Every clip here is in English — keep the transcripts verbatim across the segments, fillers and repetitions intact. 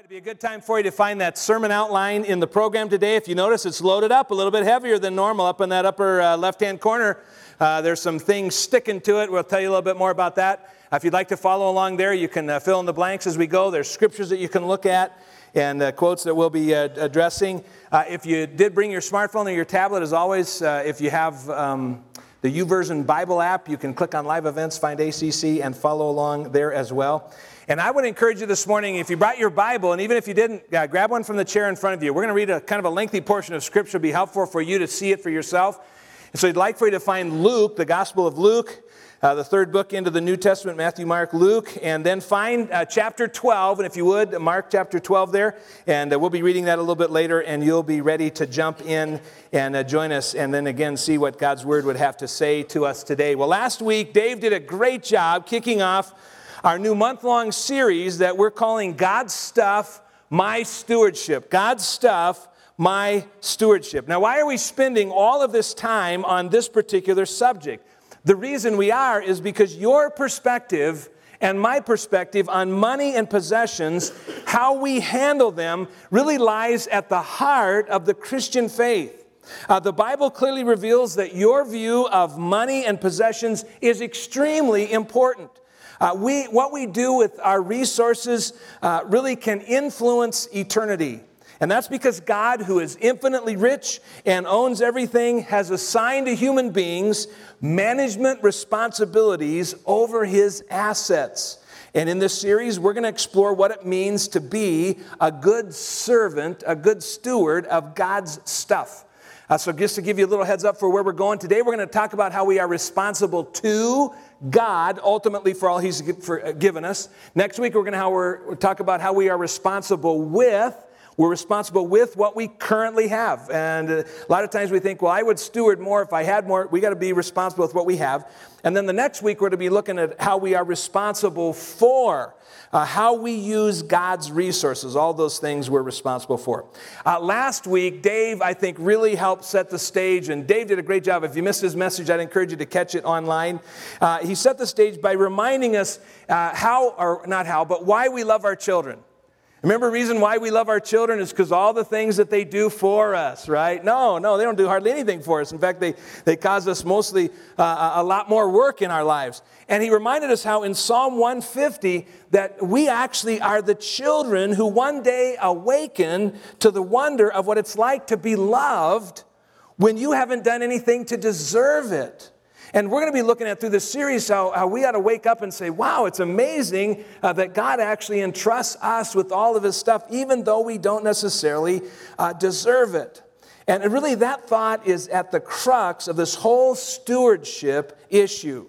It'd be a good time for you to find that sermon outline in the program today. If you notice, it's loaded up a little bit heavier than normal up in that upper uh, left-hand corner. Uh, there's some things sticking to it. We'll tell you a little bit more about that. Uh, if you'd like to follow along there, you can uh, fill in the blanks as we go. There's scriptures that you can look at and uh, quotes that we'll be uh, addressing. Uh, if you did bring your smartphone or your tablet, as always, uh, if you have um, the YouVersion Bible app, you can click on live events, find A C C, and follow along there as well. And I would encourage you this morning, if you brought your Bible, and even if you didn't, uh, grab one from the chair in front of you. We're going to read a kind of a lengthy portion of Scripture. It'll be helpful for you to see it for yourself. And so I'd like for you to find Luke, the Gospel of Luke, uh, the third book into the New Testament, Matthew, Mark, Luke, and then find uh, chapter twelve, and if you would, Mark chapter twelve there, and uh, we'll be reading that a little bit later, and you'll be ready to jump in and uh, join us, and then again see what God's Word would have to say to us today. Well, last week, Dave did a great job kicking off our new month-long series that we're calling God's Stuff, My Stewardship. God's Stuff, My Stewardship. Now, why are we spending all of this time on this particular subject? The reason we are is because your perspective and my perspective on money and possessions, how we handle them, really lies at the heart of the Christian faith. Uh, the Bible clearly reveals that your view of money and possessions is extremely important. Uh, we, what we do with our resources uh, really can influence eternity. And that's because God, who is infinitely rich and owns everything, has assigned to human beings management responsibilities over his assets. And in this series, we're going to explore what it means to be a good servant, a good steward of God's stuff. Uh, so just to give you a little heads up for where we're going, today we're going to talk about how we are responsible to God, ultimately for all he's given us. Next week we're going to how we're, we'll talk about how we are responsible with, we're responsible with what we currently have. And a lot of times we think, well, I would steward more if I had more. We got to be responsible with what we have. And then the next week we're going to be looking at how we are responsible for Uh, how we use God's resources, all those things we're responsible for. Uh, last week, Dave, I think, really helped set the stage, and Dave did a great job. If you missed his message, I'd encourage you to catch it online. Uh, he set the stage by reminding us uh, how, or not how, but why we love our children. Remember, the reason why we love our children is because all the things that they do for us, right? No, no, they don't do hardly anything for us. In fact, they, they cause us mostly uh, a lot more work in our lives. And he reminded us how in Psalm one fifty that we actually are the children who one day awaken to the wonder of what it's like to be loved when you haven't done anything to deserve it. And we're going to be looking at through this series how, how we ought to wake up and say, wow, it's amazing uh, that God actually entrusts us with all of his stuff, even though we don't necessarily uh, deserve it. And really that thought is at the crux of this whole stewardship issue.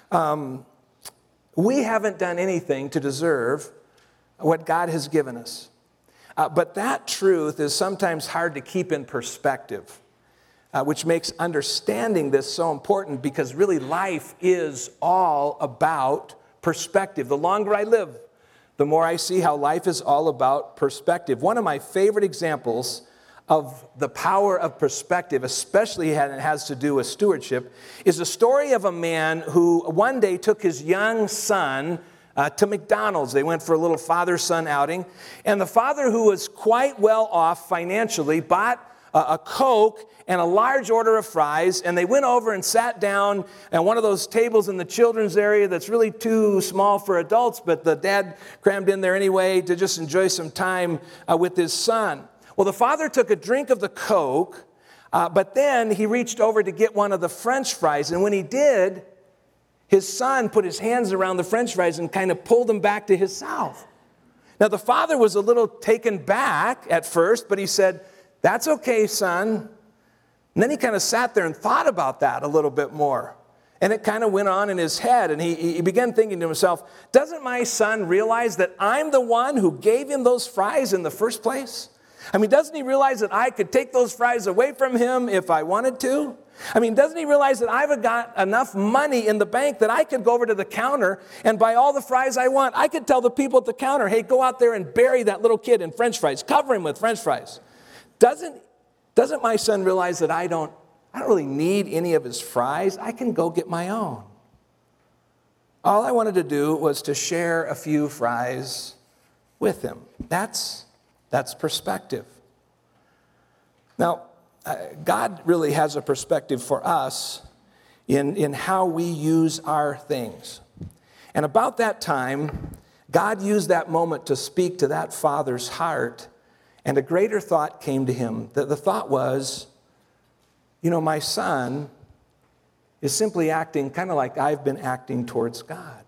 Um, we haven't done anything to deserve what God has given us. Uh, but that truth is sometimes hard to keep in perspective. Uh, which makes understanding this so important because really life is all about perspective. The longer I live, the more I see how life is all about perspective. One of my favorite examples of the power of perspective, especially when it has to do with stewardship, is the story of a man who one day took his young son uh, to McDonald's. They went for a little father-son outing. And the father, who was quite well off financially, bought a Coke and a large order of fries, and they went over and sat down at one of those tables in the children's area that's really too small for adults, but the dad crammed in there anyway to just enjoy some time uh, with his son. Well, the father took a drink of the Coke, uh, but then he reached over to get one of the French fries, and when he did, his son put his hands around the French fries and kind of pulled them back to himself. Now, the father was a little taken back at first, but he said, "That's okay, son." And then he kind of sat there and thought about that a little bit more. And it kind of went on in his head. And he, he began thinking to himself, doesn't my son realize that I'm the one who gave him those fries in the first place? I mean, doesn't he realize that I could take those fries away from him if I wanted to? I mean, doesn't he realize that I've got enough money in the bank that I could go over to the counter and buy all the fries I want? I could tell the people at the counter, hey, go out there and bury that little kid in French fries. Cover him with French fries. Doesn't, doesn't my son realize that I don't, I don't really need any of his fries? I can go get my own. All I wanted to do was to share a few fries with him. That's, that's perspective. Now, uh, God really has a perspective for us in, in how we use our things. And about that time, God used that moment to speak to that father's heart, and a greater thought came to him. The, the thought was, you know, my son is simply acting kind of like I've been acting towards God.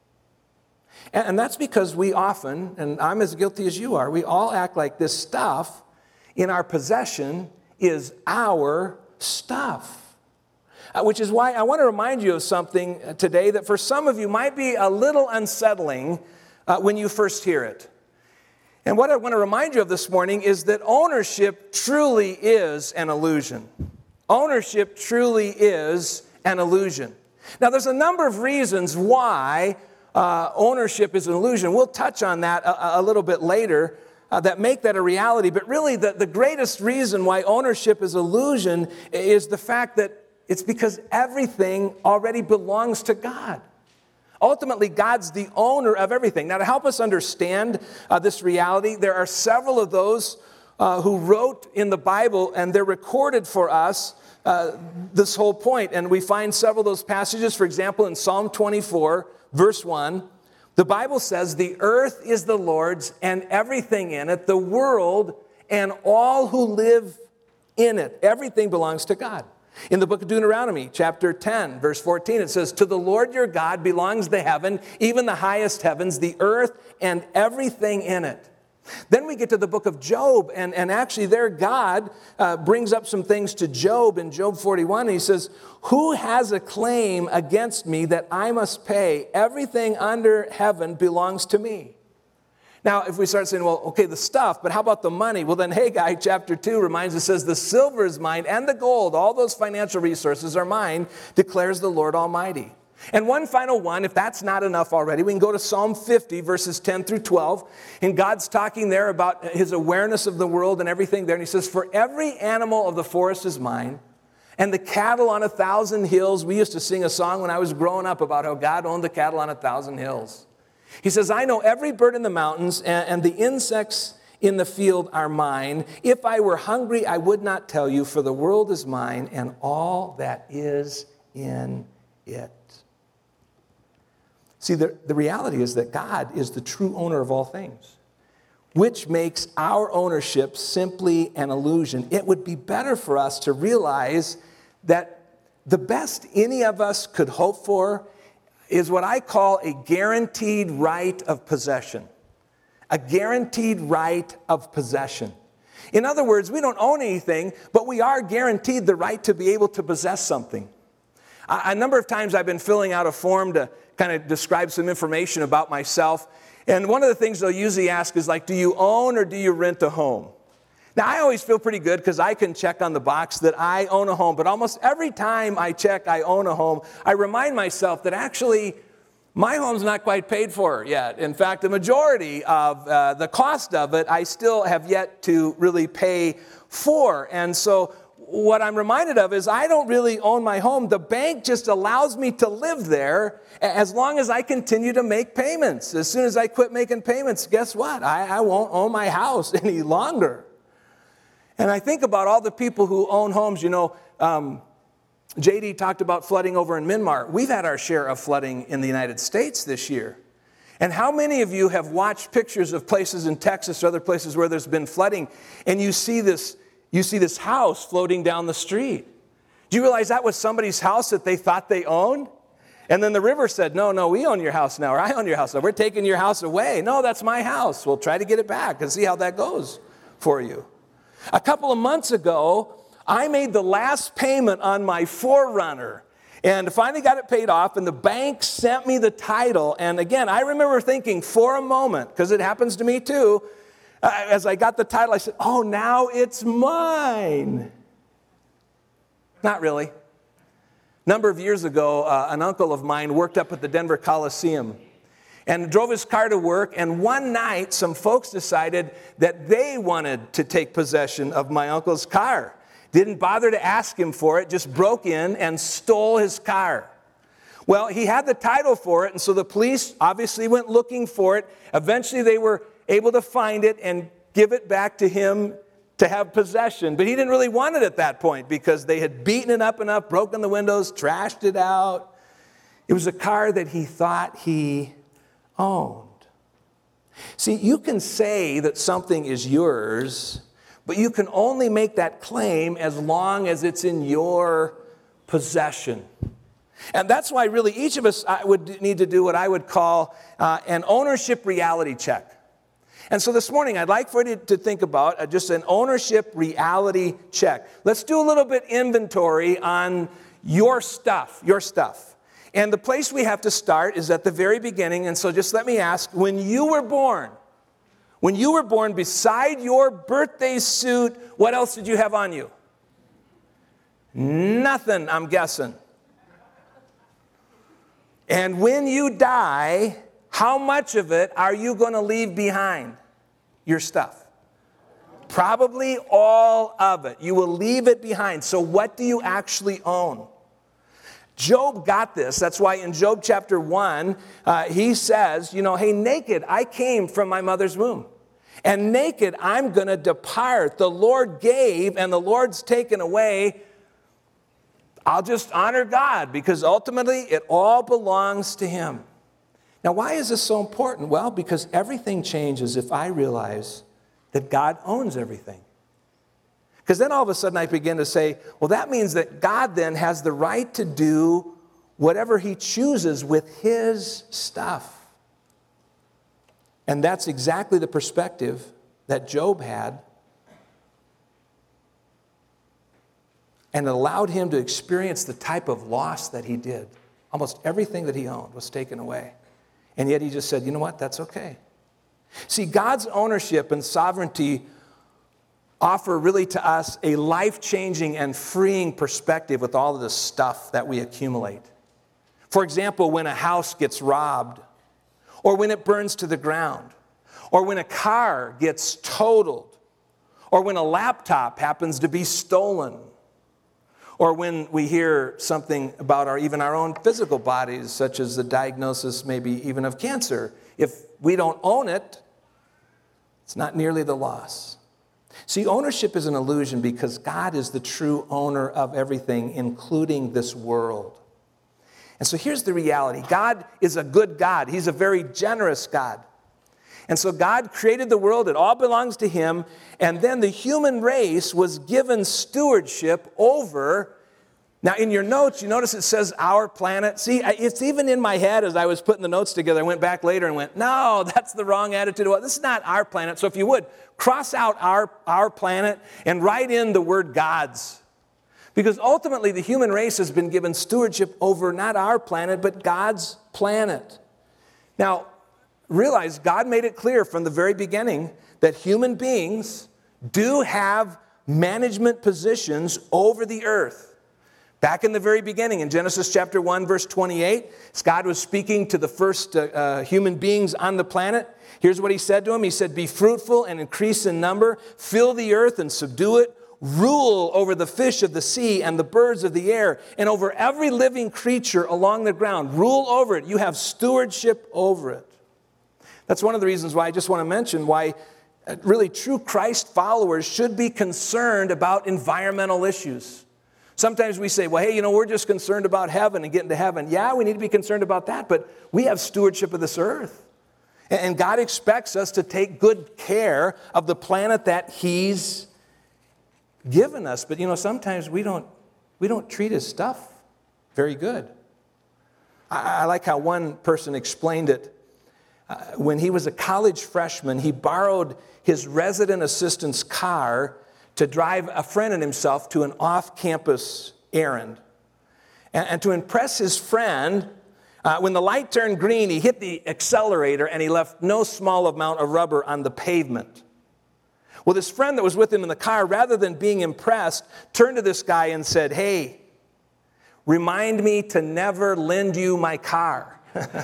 And, and that's because we often, and I'm as guilty as you are, we all act like this stuff in our possession is our stuff. Uh, which is why I want to remind you of something today that for some of you might be a little unsettling uh, when you first hear it. And what I want to remind you of this morning is that ownership truly is an illusion. Ownership truly is an illusion. Now, there's a number of reasons why uh, ownership is an illusion. We'll touch on that a, a little bit later uh, that make that a reality. But really, the, the greatest reason why ownership is illusion is the fact that it's because everything already belongs to God. Ultimately, God's the owner of everything. Now, to help us understand uh, this reality, there are several of those uh, who wrote in the Bible, and they're recorded for us uh, this whole point. And we find several of those passages. For example, in Psalm twenty-four, verse one, the Bible says, "The earth is the Lord's and everything in it, the world and all who live in it." Everything belongs to God. In the book of Deuteronomy, chapter ten, verse fourteen, it says, "To the Lord your God belongs the heaven, even the highest heavens, the earth, and everything in it." Then we get to the book of Job, and, and actually there God uh, brings up some things to Job in Job forty-one. And he says, "Who has a claim against me that I must pay? Everything under heaven belongs to me." Now, if we start saying, well, okay, the stuff, but how about the money? Well, then Haggai chapter two reminds us, says, "The silver is mine and the gold, all those financial resources are mine, declares the Lord Almighty." And one final one, if that's not enough already, we can go to Psalm fifty, verses ten through twelve. And God's talking there about his awareness of the world and everything there. And he says, "For every animal of the forest is mine, and the cattle on a thousand hills." We used to sing a song when I was growing up about how God owned the cattle on a thousand hills. He says, "I know every bird in the mountains, and, and the insects in the field are mine. If I were hungry, I would not tell you, for the world is mine and all that is in it." See, the, the reality is that God is the true owner of all things, which makes our ownership simply an illusion. It would be better for us to realize that the best any of us could hope for is what I call a guaranteed right of possession. A guaranteed right of possession. In other words, we don't own anything, but we are guaranteed the right to be able to possess something. A, a number of times I've been filling out a form to kind of describe some information about myself. And one of the things they'll usually ask is like, do you own or do you rent a home? Now, I always feel pretty good because I can check on the box that I own a home. But almost every time I check I own a home, I remind myself that actually my home's not quite paid for yet. In fact, the majority of uh, the cost of it, I still have yet to really pay for. And so what I'm reminded of is I don't really own my home. The bank just allows me to live there as long as I continue to make payments. As soon as I quit making payments, guess what? I, I won't own my house any longer. And I think about all the people who own homes. You know, um, J D talked about flooding over in Myanmar. We've had our share of flooding in the United States this year. And how many of you have watched pictures of places in Texas or other places where there's been flooding, and you see this, you see this house floating down the street? Do you realize that was somebody's house that they thought they owned? And then the river said, no, no, we own your house now, or I own your house now. We're taking your house away. No, that's my house. We'll try to get it back and see how that goes for you. A couple of months ago, I made the last payment on my four runner and finally got it paid off, and the bank sent me the title. And again, I remember thinking for a moment, because it happens to me too, uh, as I got the title, I said, oh, now it's mine. Not really. A number of years ago, uh, an uncle of mine worked up at the Denver Coliseum and drove his car to work, and one night some folks decided that they wanted to take possession of my uncle's car. Didn't bother to ask him for it, just broke in and stole his car. Well, he had the title for it, and so the police obviously went looking for it. Eventually they were able to find it and give it back to him to have possession. But he didn't really want it at that point because they had beaten it up enough, broken the windows, trashed it out. It was a car that he thought he owned. See, you can say that something is yours, but you can only make that claim as long as it's in your possession. And that's why really each of us would need to do what I would call uh, an ownership reality check. And so this morning, I'd like for you to think about uh, just an ownership reality check. Let's do a little bit inventory on your stuff, your stuff. And the place we have to start is at the very beginning. And so just let me ask, when you were born, when you were born, beside your birthday suit, what else did you have on you? Nothing, I'm guessing. And when you die, how much of it are you going to leave behind? Your stuff. Probably all of it. You will leave it behind. So what do you actually own? Job got this. That's why in Job chapter one, uh, he says, you know, hey, naked I came from my mother's womb. And naked I'm going to depart. The Lord gave and the Lord's taken away. I'll just honor God because ultimately it all belongs to him. Now, why is this so important? Well, because everything changes if I realize that God owns everything. Because then all of a sudden I begin to say, well, that means that God then has the right to do whatever he chooses with his stuff. And that's exactly the perspective that Job had. And it allowed him to experience the type of loss that he did. Almost everything that he owned was taken away. And yet he just said, you know what, that's okay. See, God's ownership and sovereignty offer really to us a life-changing and freeing perspective with all of the stuff that we accumulate. For example, when a house gets robbed, or when it burns to the ground, or when a car gets totaled, or when a laptop happens to be stolen, or when we hear something about our even our own physical bodies, such as the diagnosis maybe even of cancer. If we don't own it, it's not nearly the loss. See, ownership is an illusion because God is the true owner of everything, including this world. And so here's the reality. God is a good God. He's a very generous God. And so God created the world. It all belongs to him. And then the human race was given stewardship over. Now, in your notes, you notice it says our planet. See, it's even in my head as I was putting the notes together. I went back later and went, no, that's the wrong attitude. Well, this is not our planet. So if you would, cross out our, our planet and write in the word God's. Because ultimately, the human race has been given stewardship over not our planet, but God's planet. Now, realize God made it clear from the very beginning that human beings do have management positions over the earth. Back in the very beginning, in Genesis chapter one, verse twenty-eight, as God was speaking to the first uh, uh, human beings on the planet, here's what he said to them. He said, be fruitful and increase in number, fill the earth and subdue it, rule over the fish of the sea and the birds of the air, and over every living creature along the ground. Rule over it. You have stewardship over it. That's one of the reasons why I just want to mention why really true Christ followers should be concerned about environmental issues. Sometimes we say, well, hey, you know, we're just concerned about heaven and getting to heaven. Yeah, we need to be concerned about that, but we have stewardship of this earth. And God expects us to take good care of the planet that he's given us. But, you know, sometimes we don't, we don't treat his stuff very good. I, I like how one person explained it. Uh, when he was a college freshman, he borrowed his resident assistant's car to drive a friend and himself to an off-campus errand. And, and to impress his friend, uh, when the light turned green, he hit the accelerator and he left no small amount of rubber on the pavement. Well, this friend that was with him in the car, rather than being impressed, turned to this guy and said, hey, remind me to never lend you my car.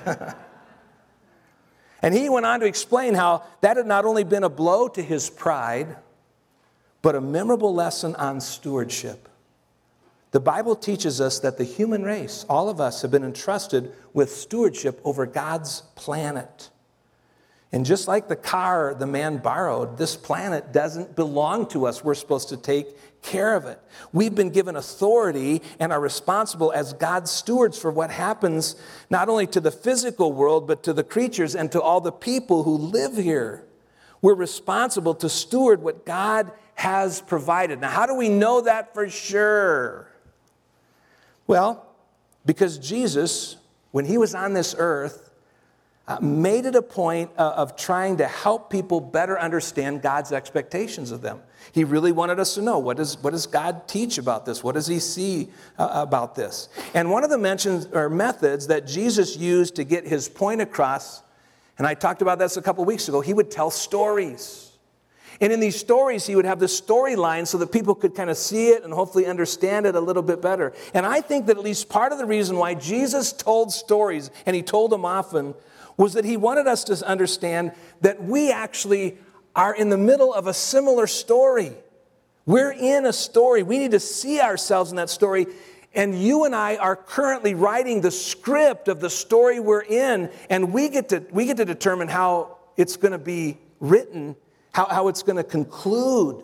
And he went on to explain how that had not only been a blow to his pride, but a memorable lesson on stewardship. The Bible teaches us that the human race, all of us, have been entrusted with stewardship over God's planet. And just like the car the man borrowed, this planet doesn't belong to us. We're supposed to take care of it. We've been given authority and are responsible as God's stewards for what happens not only to the physical world, but to the creatures and to all the people who live here. We're responsible to steward what God has provided. Now, how do we know that for sure? Well, because Jesus, when he was on this earth, Uh, made it a point uh, of trying to help people better understand God's expectations of them. He really wanted us to know, what does, what does God teach about this? What does he see uh, about this? And one of the mentions or methods that Jesus used to get his point across, and I talked about this a couple weeks ago, he would tell stories. And in these stories, he would have the storyline so that people could kind of see it and hopefully understand it a little bit better. And I think that at least part of the reason why Jesus told stories, and he told them often, was that he wanted us to understand that we actually are in the middle of a similar story. We're in a story. We need to see ourselves in that story. And you and I are currently writing the script of the story we're in, and we get to, we get to determine how it's going to be written, how, how it's going to conclude,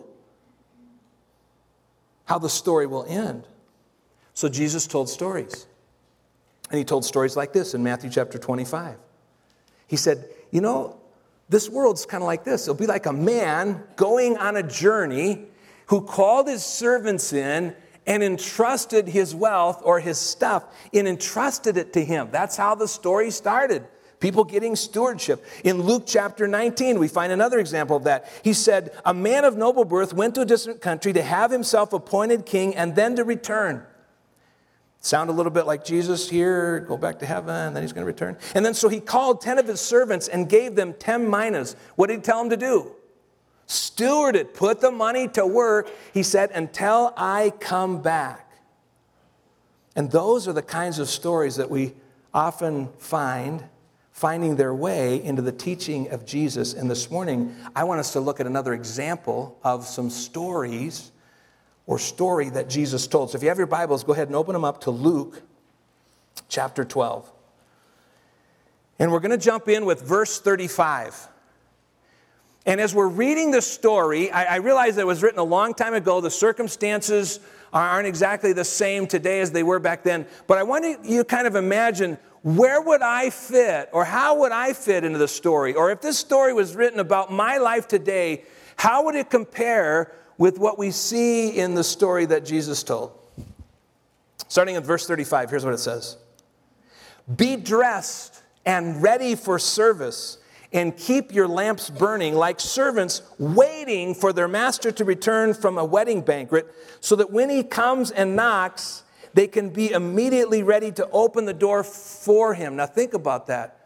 how the story will end. So Jesus told stories. And he told stories like this in Matthew chapter twenty-five. He said, you know, this world's kind of like this. It'll be like a man going on a journey who called his servants in and entrusted his wealth or his stuff and entrusted it to him. That's how the story started. People getting stewardship. In Luke chapter nineteen, we find another example of that. He said, a man of noble birth went to a distant country to have himself appointed king and then to return. Sound a little bit like Jesus here, go back to heaven, and then he's going to return. And then so he called ten of his servants and gave them ten minas. What did he tell them to do? Steward it, put the money to work, he said, until I come back. And those are the kinds of stories that we often find finding their way into the teaching of Jesus. And this morning, I want us to look at another example of some stories or story that Jesus told. So if you have your Bibles, go ahead and open them up to Luke chapter twelve. And we're going to jump in with verse thirty-five. And as we're reading the story, I, I realize that it was written a long time ago. The circumstances aren't exactly the same today as they were back then. But I want you to kind of imagine, where would I fit, or how would I fit into the story? Or if this story was written about my life today, how would it compare with what we see in the story that Jesus told? Starting at verse thirty-five, here's what it says. Be dressed and ready for service, and keep your lamps burning like servants waiting for their master to return from a wedding banquet, so that when he comes and knocks, they can be immediately ready to open the door for him. Now think about that.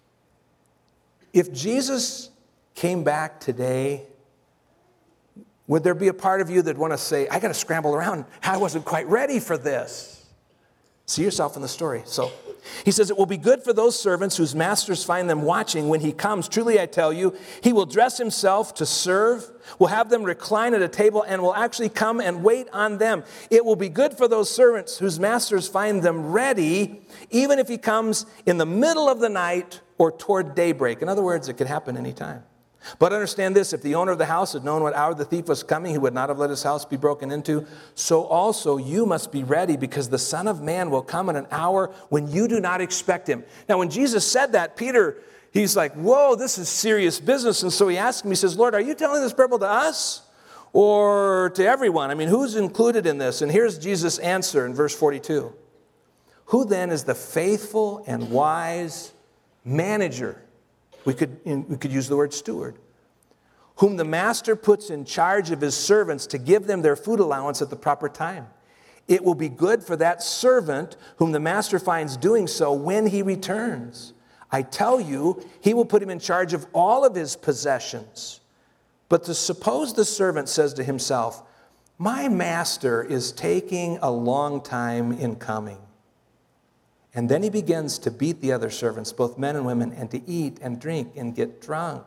If Jesus came back today, would there be a part of you that want to say, I got to scramble around. I wasn't quite ready for this. See yourself in the story. So he says, it will be good for those servants whose masters find them watching when he comes. Truly, I tell you, he will dress himself to serve, will have them recline at a table, and will actually come and wait on them. It will be good for those servants whose masters find them ready, even if he comes in the middle of the night or toward daybreak. In other words, it could happen anytime. But understand this, if the owner of the house had known what hour the thief was coming, he would not have let his house be broken into. So also you must be ready, because the Son of Man will come in an hour when you do not expect him. Now, when Jesus said that, Peter, he's like, whoa, this is serious business. And so he asked him, he says, Lord, are you telling this parable to us or to everyone? I mean, who's included in this? And here's Jesus' answer in verse forty-two. Who then is the faithful and wise manager? We could, we could use the word steward, whom the master puts in charge of his servants to give them their food allowance at the proper time. It will be good for that servant whom the master finds doing so when he returns. I tell you, he will put him in charge of all of his possessions. But to suppose the servant says to himself, my master is taking a long time in coming. And then he begins to beat the other servants, both men and women, and to eat and drink and get drunk.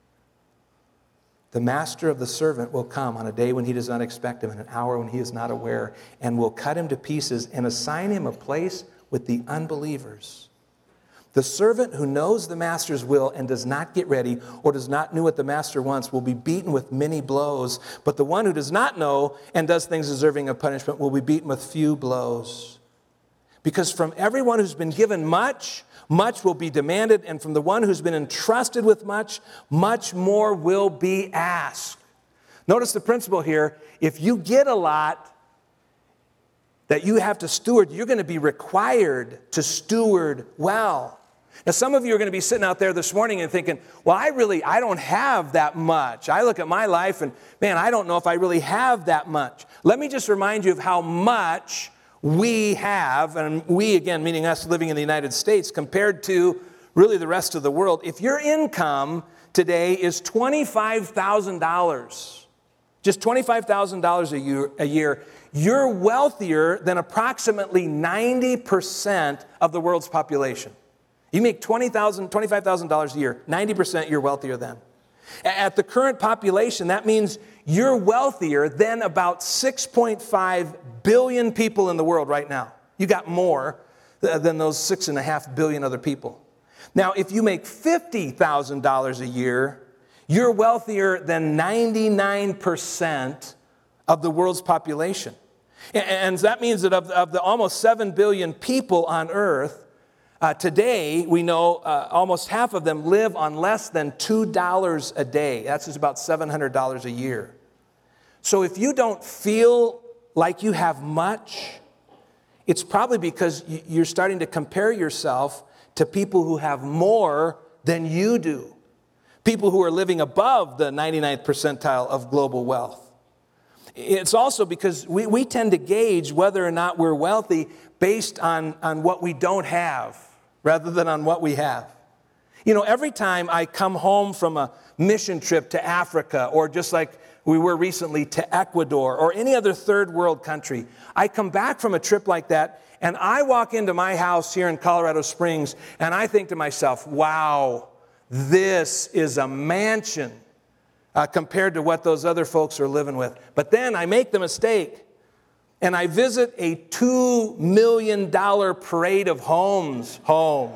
The master of the servant will come on a day when he does not expect him, in an hour when he is not aware, and will cut him to pieces and assign him a place with the unbelievers. The servant who knows the master's will and does not get ready or does not know what the master wants will be beaten with many blows. But the one who does not know and does things deserving of punishment will be beaten with few blows. Because from everyone who's been given much, much will be demanded. And from the one who's been entrusted with much, much more will be asked. Notice the principle here. If you get a lot that you have to steward, you're going to be required to steward well. Now, some of you are going to be sitting out there this morning and thinking, well, I really, I don't have that much. I look at my life and, man, I don't know if I really have that much. Let me just remind you of how much we have, and we, again, meaning us living in the United States, compared to really the rest of the world. If your income today is twenty-five thousand dollars, just twenty-five thousand dollars a year, a year, you're wealthier than approximately ninety percent of the world's population. You make twenty thousand dollars, twenty-five thousand dollars a year, ninety percent you're wealthier than. At the current population, that means you're wealthier than about six point five billion people in the world right now. You got more than those six point five billion other people. Now, if you make fifty thousand dollars a year, you're wealthier than ninety-nine percent of the world's population. And that means that of, of the almost seven billion people on earth, uh, today we know uh, almost half of them live on less than two dollars a day. That's just about seven hundred dollars a year. So if you don't feel like you have much, it's probably because you're starting to compare yourself to people who have more than you do. People who are living above the ninety-ninth percentile of global wealth. It's also because we, we tend to gauge whether or not we're wealthy based on, on what we don't have rather than on what we have. You know, every time I come home from a mission trip to Africa, or just like we were recently to Ecuador or any other third world country, I come back from a trip like that and I walk into my house here in Colorado Springs and I think to myself, wow, this is a mansion. Uh, compared to what those other folks are living with. But then I make the mistake and I visit a two million dollars parade of homes home.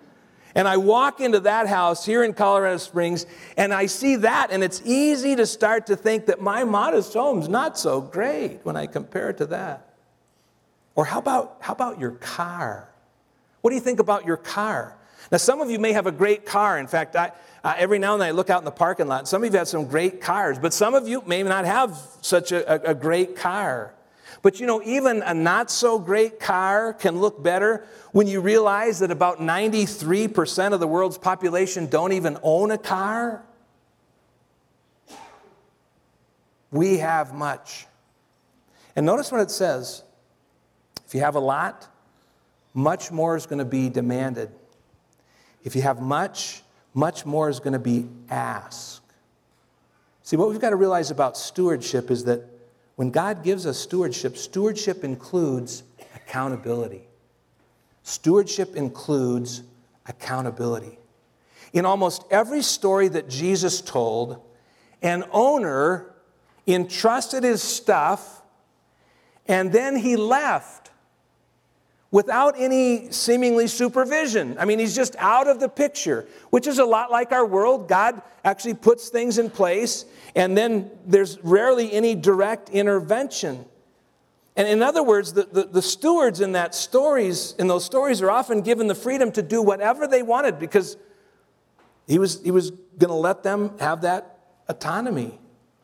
And I walk into that house here in Colorado Springs and I see that, and it's easy to start to think that my modest home's not so great when I compare it to that. Or how about, how about your car? What do you think about your car? Now, some of you may have a great car. In fact, I, uh, every now and then I look out in the parking lot. Some of you have some great cars, but some of you may not have such a, a, a great car. But you know, even a not-so-great car can look better when you realize that about ninety-three percent of the world's population don't even own a car. We have much. And notice what it says. If you have a lot, much more is going to be demanded. If you have much, much more is going to be asked. See, what we've got to realize about stewardship is that when God gives us stewardship, stewardship includes accountability. Stewardship includes accountability. In almost every story that Jesus told, an owner entrusted his stuff and then he left without any seemingly supervision. I mean, he's just out of the picture, which is a lot like our world. God actually puts things in place, and then there's rarely any direct intervention. And in other words, the, the, the stewards in that stories, in those stories are often given the freedom to do whatever they wanted because he was, he was going to let them have that autonomy.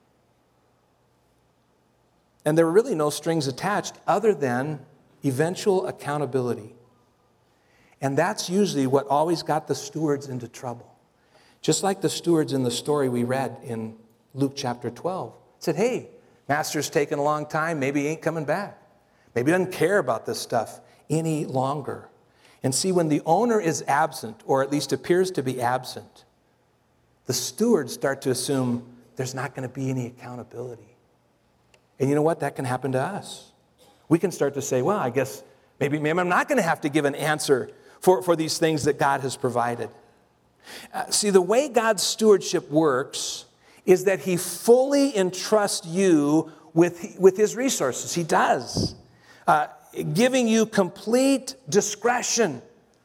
And there were really no strings attached other than eventual accountability. And that's usually what always got the stewards into trouble. Just like the stewards in the story we read in Luke chapter twelve. Said, hey, master's taking a long time. Maybe he ain't coming back. Maybe he doesn't care about this stuff any longer. And see, when the owner is absent, or at least appears to be absent, the stewards start to assume there's not going to be any accountability. And you know what? That can happen to us. We can start to say, well, I guess maybe, maybe I'm not going to have to give an answer for, for these things that God has provided. Uh, see, the way God's stewardship works is that he fully entrusts you with, with his resources. He does. Uh, giving you complete discretion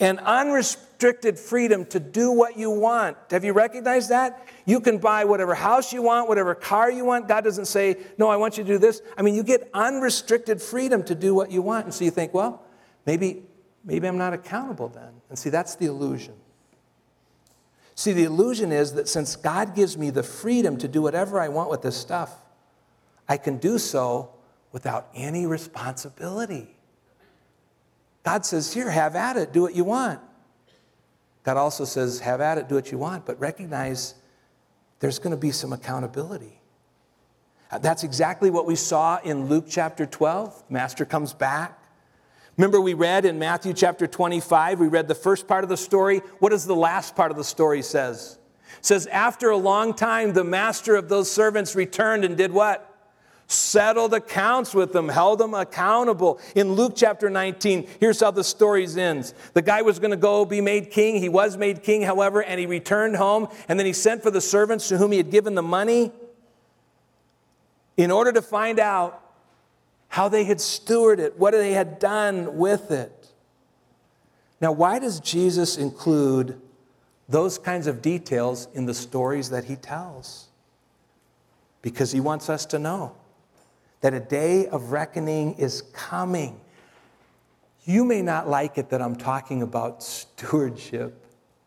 and unrestricted freedom to do what you want. Have you recognized that? You can buy whatever house you want, whatever car you want. God doesn't say, no, I want you to do this. I mean, you get unrestricted freedom to do what you want. And so you think, well, maybe, maybe I'm not accountable then. And see, that's the illusion. See, the illusion is that since God gives me the freedom to do whatever I want with this stuff, I can do so without any responsibility. God says, here, have at it, do what you want. God also says, have at it, do what you want, but recognize there's going to be some accountability. That's exactly what we saw in Luke chapter twelve. Master comes back. Remember we read in Matthew chapter twenty-five, we read the first part of the story. What does the last part of the story says? It says, after a long time, the master of those servants returned and did what? Settled accounts with them, held them accountable. In Luke chapter nineteen, here's how the story ends. The guy was going to go be made king. He was made king, however, and he returned home. And then he sent for the servants to whom he had given the money in order to find out how they had stewarded it, what they had done with it. Now, why does Jesus include those kinds of details in the stories that he tells? Because he wants us to know that a day of reckoning is coming. You may not like it that I'm talking about stewardship.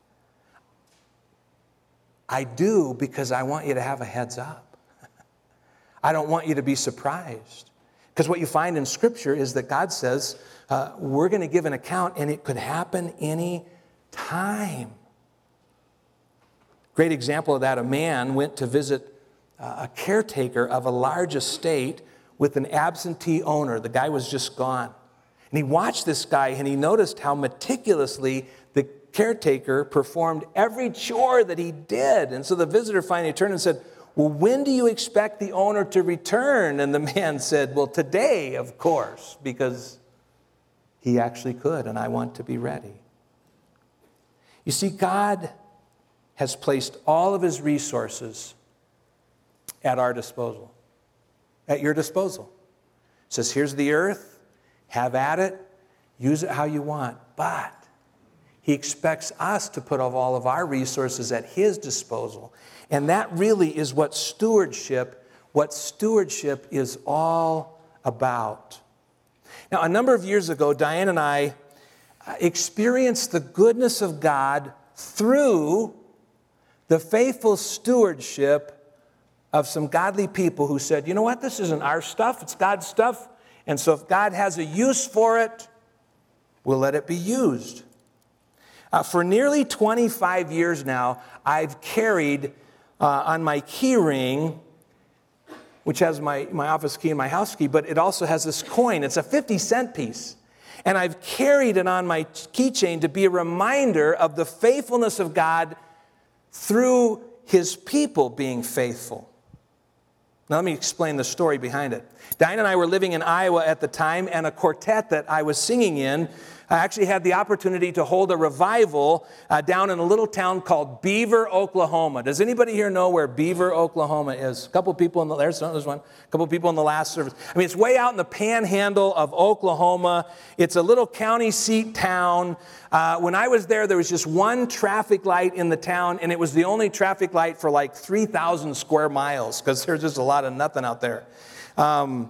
I do because I want you to have a heads up. I don't want you to be surprised. Because what you find in Scripture is that God says, uh, we're going to give an account, and it could happen any time. Great example of that, a man went to visit uh, a caretaker of a large estate with an absentee owner. The guy was just gone. And he watched this guy, and he noticed how meticulously the caretaker performed every chore that he did. And so the visitor finally turned and said, well, when do you expect the owner to return? And the man said, well, today, of course, because he actually could, and I want to be ready. You see, God has placed all of his resources at our disposal, at your disposal. He says, here's the earth, have at it, use it how you want. But he expects us to put all of our resources at his disposal. And that really is what stewardship, what stewardship is all about. Now, a number of years ago, Diane and I experienced the goodness of God through the faithful stewardship of some godly people who said, you know what, this isn't our stuff, it's God's stuff. And so if God has a use for it, we'll let it be used. Uh, for nearly twenty-five years now, I've carried uh, on my key ring, which has my, my office key and my house key, but it also has this coin. It's a fifty cent piece. And I've carried it on my keychain to be a reminder of the faithfulness of God through his people being faithful. Now, let me explain the story behind it. Diane and I were living in Iowa at the time, and a quartet that I was singing in I actually had the opportunity to hold a revival uh, down in a little town called Beaver, Oklahoma. Does anybody here know where Beaver, Oklahoma is? A couple people in the, there's, there's one, a couple people in the last service. I mean, it's way out in the panhandle of Oklahoma. It's a little county seat town. Uh, when I was there, there was just one traffic light in the town, and it was the only traffic light for like three thousand square miles, because there's just a lot of nothing out there. Um,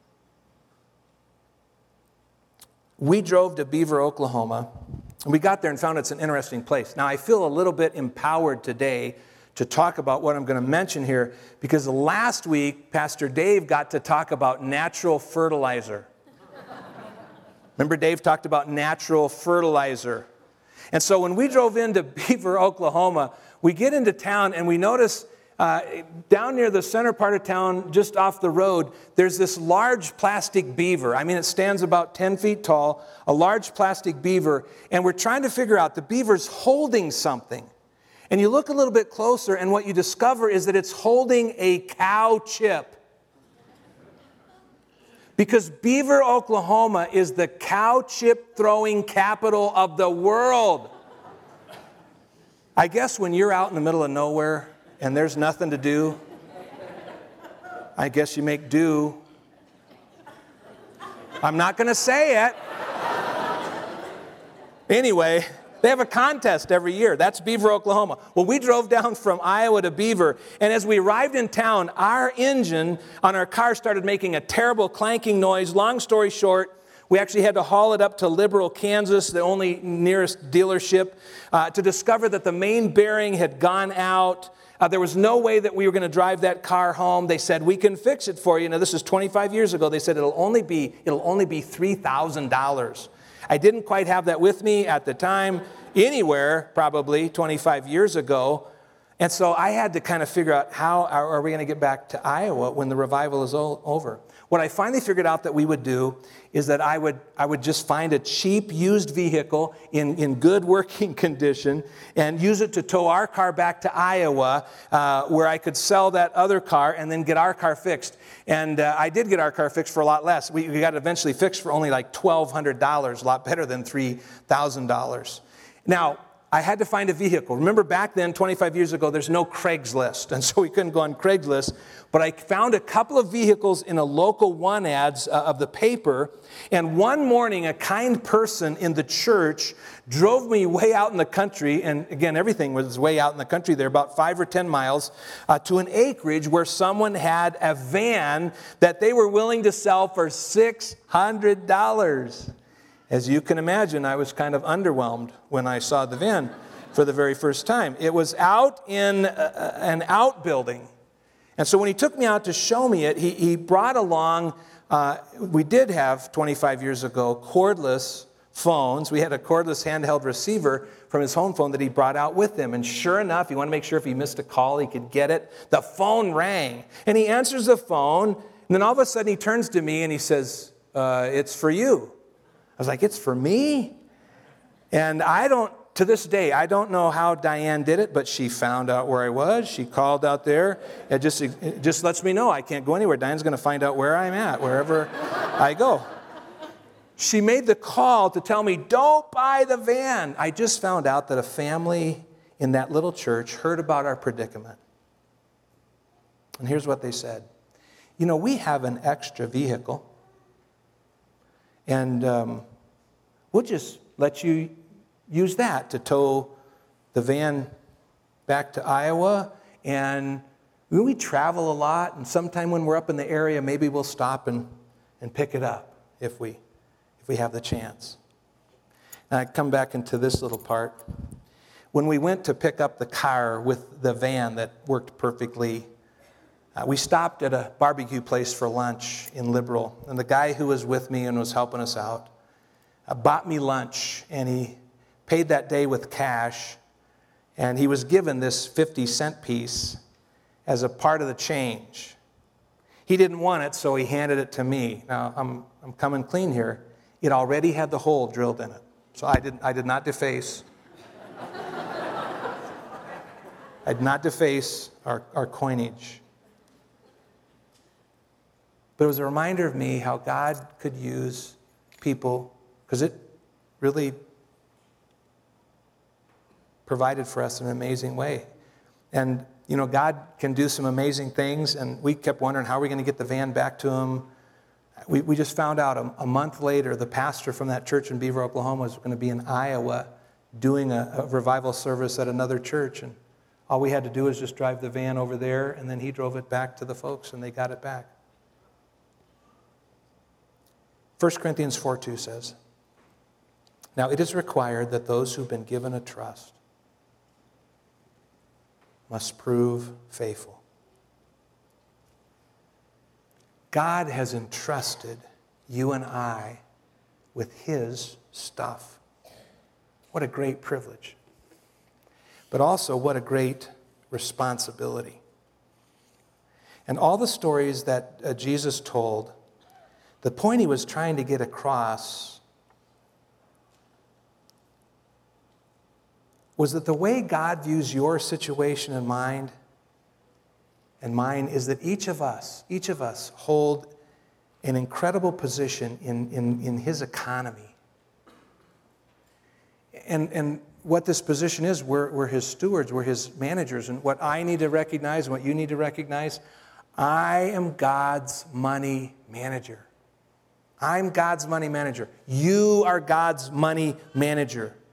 We drove to Beaver, Oklahoma, and we got there and found it's an interesting place. Now, I feel a little bit empowered today to talk about what I'm going to mention here, because last week, Pastor Dave got to talk about natural fertilizer. Remember, Dave talked about natural fertilizer. And so when we drove into Beaver, Oklahoma, we get into town and we notice Uh, down near the center part of town, just off the road, there's this large plastic beaver. I mean, it stands about ten feet tall, a large plastic beaver, and we're trying to figure out the beaver's holding something. And you look a little bit closer, and what you discover is that it's holding a cow chip. Because Beaver, Oklahoma is the cow chip throwing capital of the world. I guess when you're out in the middle of nowhere, and there's nothing to do, I guess you make do. I'm not going to say it. Anyway, they have a contest every year. That's Beaver, Oklahoma. Well, we drove down from Iowa to Beaver, and as we arrived in town, our engine on our car started making a terrible clanking noise. Long story short, we actually had to haul it up to Liberal, Kansas, the only nearest dealership, uh, to discover that the main bearing had gone out. Uh, there was no way that we were going to drive that car home. They said, we can fix it for you. Now, this is twenty-five years ago. They said it'll only be, it'll only be three thousand dollars. I didn't quite have that with me at the time, anywhere, probably twenty-five years ago. And so I had to kind of figure out how are, are we going to get back to Iowa when the revival is o- over. What I finally figured out that we would do is that I would I would just find a cheap used vehicle in, in good working condition and use it to tow our car back to Iowa, uh, where I could sell that other car and then get our car fixed. And uh, I did get our car fixed for a lot less. We, we got it eventually fixed for only like twelve hundred dollars, a lot better than three thousand dollars. Now, I had to find a vehicle. Remember back then, twenty-five years ago, there's no Craigslist, and so we couldn't go on Craigslist. But I found a couple of vehicles in a local one ads uh, of the paper, and one morning a kind person in the church drove me way out in the country, and again, everything was way out in the country there, about five or ten miles, uh, to an acreage where someone had a van that they were willing to sell for six hundred dollars. As you can imagine, I was kind of underwhelmed when I saw the van for the very first time. It was out in a, an outbuilding. And so when he took me out to show me it, he, he brought along, uh, we did have twenty-five years ago, cordless phones. We had a cordless handheld receiver from his home phone that he brought out with him. And sure enough, he wanted to make sure if he missed a call, he could get it. The phone rang. And he answers the phone, and then all of a sudden he turns to me and he says, uh, it's for you. I was like, it's for me? And I don't, to this day, I don't know how Diane did it, but she found out where I was. She called out there. It just, it just lets me know I can't go anywhere. Diane's going to find out where I'm at, wherever I go. She made the call to tell me, don't buy the van. I just found out that a family in that little church heard about our predicament. And here's what they said. You know, we have an extra vehicle. And um, we'll just let you use that to tow the van back to Iowa. And we travel a lot, and sometime when we're up in the area, maybe we'll stop and, and pick it up if we, if we have the chance. Now I come back into this little part. When we went to pick up the car with the van that worked perfectly, Uh, we stopped at a barbecue place for lunch in Liberal, and the guy who was with me and was helping us out uh, bought me lunch, and he paid that day with cash, and he was given this fifty cent piece as a part of the change. He didn't want it, so he handed it to me. Now, I'm, I'm coming clean here. It already had the hole drilled in it, so I did, I did not deface. I did not deface our, our coinage. But it was a reminder of me how God could use people, because it really provided for us in an amazing way. And, you know, God can do some amazing things, and we kept wondering, how are we going to get the van back to him? We, we just found out a, a month later, the pastor from that church in Beaver, Oklahoma, was going to be in Iowa doing a, a revival service at another church. And all we had to do was just drive the van over there, and then he drove it back to the folks, and they got it back. First Corinthians four two says, now it is required that those who've been given a trust must prove faithful. God has entrusted you and I with his stuff. What a great privilege. But also what a great responsibility. And all the stories that uh, Jesus told, the point he was trying to get across was that the way God views your situation and mine and mine is that each of us, each of us hold an incredible position in, in, in his economy. And, and what this position is, we're, we're his stewards, we're his managers. And what I need to recognize, and what you need to recognize, I am God's money manager. I'm God's money manager. You are God's money manager.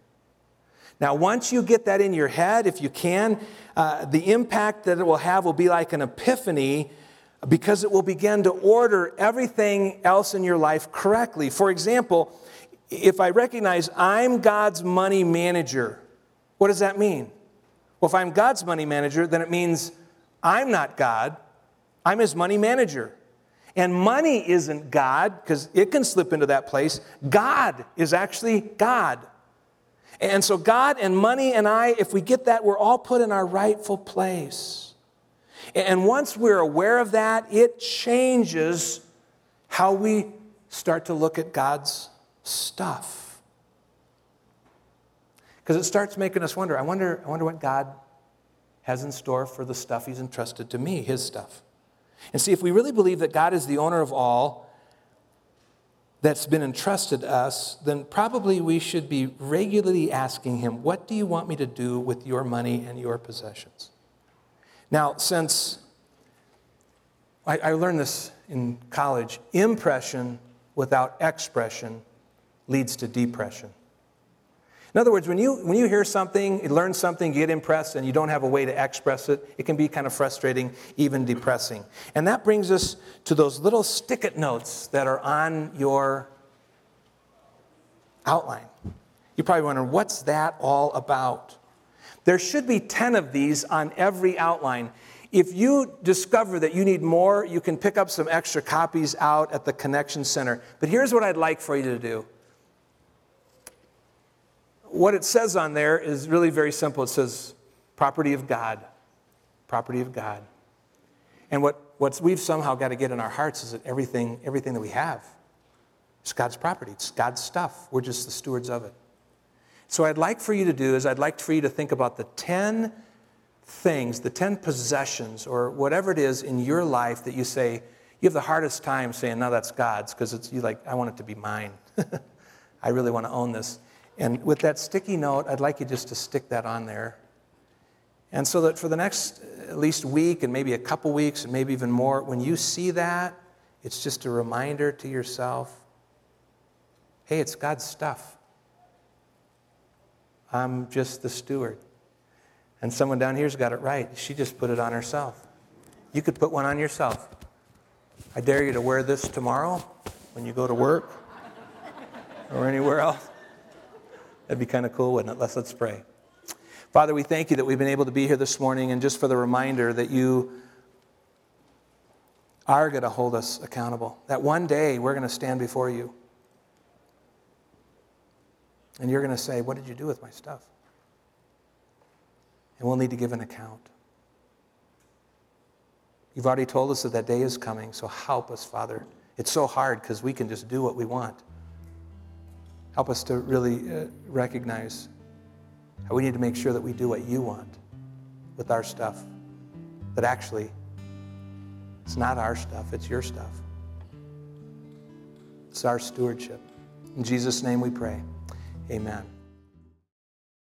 Now, once you get that in your head, if you can, uh, the impact that it will have will be like an epiphany, because it will begin to order everything else in your life correctly. For example, if I recognize I'm God's money manager, what does that mean? Well, if I'm God's money manager, then it means I'm not God, I'm His money manager. And money isn't God, because it can slip into that place. God is actually God. And so God and money and I, if we get that, we're all put in our rightful place. And once we're aware of that, it changes how we start to look at God's stuff. Because it starts making us wonder, I wonder, I wonder what God has in store for the stuff He's entrusted to me, His stuff. And see, if we really believe that God is the owner of all that's been entrusted to us, then probably we should be regularly asking Him, what do you want me to do with your money and your possessions? Now, since I, I learned this in college, impression without expression leads to depression. In other words, when you, when you hear something, you learn something, you get impressed, and you don't have a way to express it, it can be kind of frustrating, even depressing. And that brings us to those little stick-it notes that are on your outline. You're probably wondering, what's that all about? There should be ten of these on every outline. If you discover that you need more, you can pick up some extra copies out at the Connection Center. But here's what I'd like for you to do. What it says on there is really very simple. It says, property of God. Property of God. And what what's we've somehow got to get in our hearts is that everything, everything that we have is God's property. It's God's stuff. We're just the stewards of it. So what I'd like for you to do is I'd like for you to think about the ten things, the ten possessions, or whatever it is in your life that you say, you have the hardest time saying, no, that's God's, because it's you like, I want it to be mine. I really want to own this. And with that sticky note, I'd like you just to stick that on there. And so that for the next at least week and maybe a couple weeks and maybe even more, when you see that, it's just a reminder to yourself, hey, it's God's stuff. I'm just the steward. And someone down here's got it right. She just put it on herself. You could put one on yourself. I dare you to wear this tomorrow when you go to work or anywhere else. That'd be kind of cool, wouldn't it? Let's, let's pray. Father, we thank you that we've been able to be here this morning, and just for the reminder that you are going to hold us accountable, that one day we're going to stand before you. And you're going to say, what did you do with my stuff? And we'll need to give an account. You've already told us that that day is coming, so help us, Father. It's so hard because we can just do what we want. Help us to really uh, recognize how we need to make sure that we do what you want with our stuff. That actually, it's not our stuff, it's your stuff. It's our stewardship. In Jesus' name we pray. Amen.